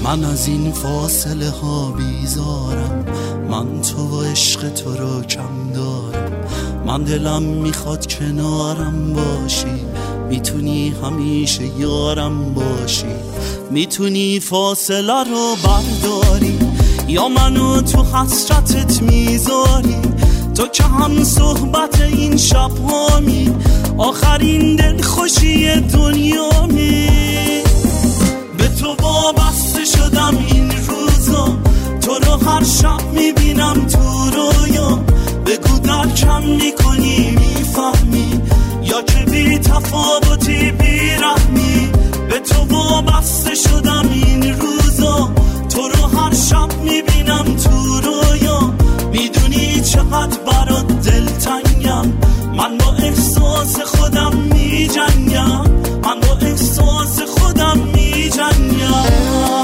من از این فاصله ها بیزارم، من تو و عشق تو رو کم دارم. من دلم میخواد کنارم باشی، میتونی همیشه یارم باشی. میتونی فاصله رو برداری یا منو تو حسرتت میذاری. تو که هم صحبت این شب هامی، آخرین دل خوشی دنیامی. به تو وابسته شدم این روزا، تو رو هر شب میبینم تو رویا. بگو درکم میکنی میفهمی یا که بی تفاوتی بی رحمی. به تو وابسته شدم این روزا، تو رو هر شب میبینم تو رویا. میدونی چقدر برات دلتنگم، من با احساس خودم میجنگم، من با احساس خودم میجنگم.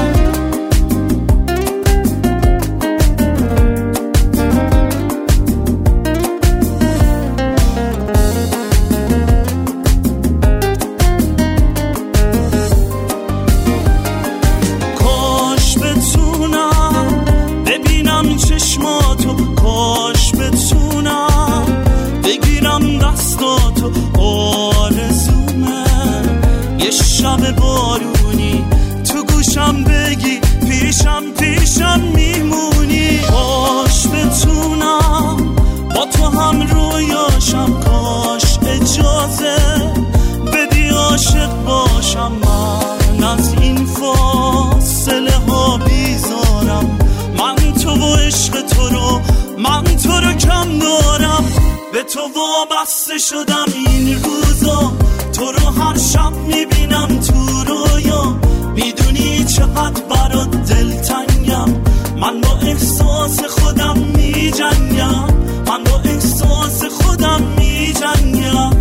کاش بتونم ببینم چشماتو، کاش بتونم بگیرم دستاتو. آرزومه یه شب بارونی تو گوشم بگی پیشم پیشم میمونی. کاش بتونم با تو هم رویاشم، کاش اجازه بدی عاشق باشم. من از این فاصله ها بیزارم، من تو و عشق تو رو، من تو رو کم دارم. به تو وابسته شدم این روزا، تو رو هر شب میبینم تو رویا. میدونی چقدر برات دلتنگم، من با احساس خودم میجنگم، من با احساس خودم میجنگم.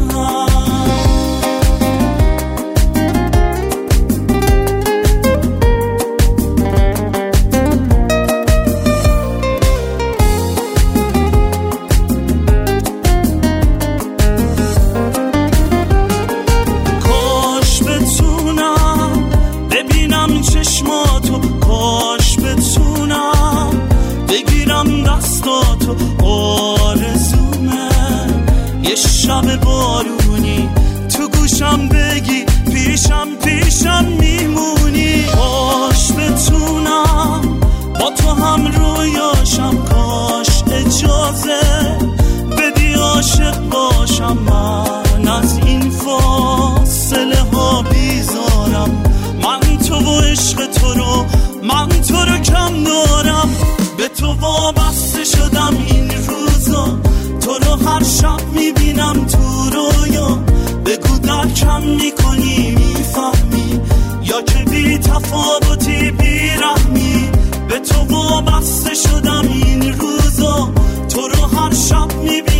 چشماتو، کاش بتونم بگیرم دستاتو. آرزومه یه شب بارونی تو گوشم بگی پیشم پیشم میمونی. کاش بتونم با تو هم رویاشم، کاش اجازه بدی عاشق باشم. من از این فاصله ها بیزارم، من تو و عشق تو رو، من تو رو کم دارم. به تو وابسته شدم این روزا، تو رو هر شب میبینم تو رویا. بگو درکم میکنی میفهمی یا که بی تفاوتی بی رحمی. به تو وابسته شدم این روزا، تو رو هر شب میبینم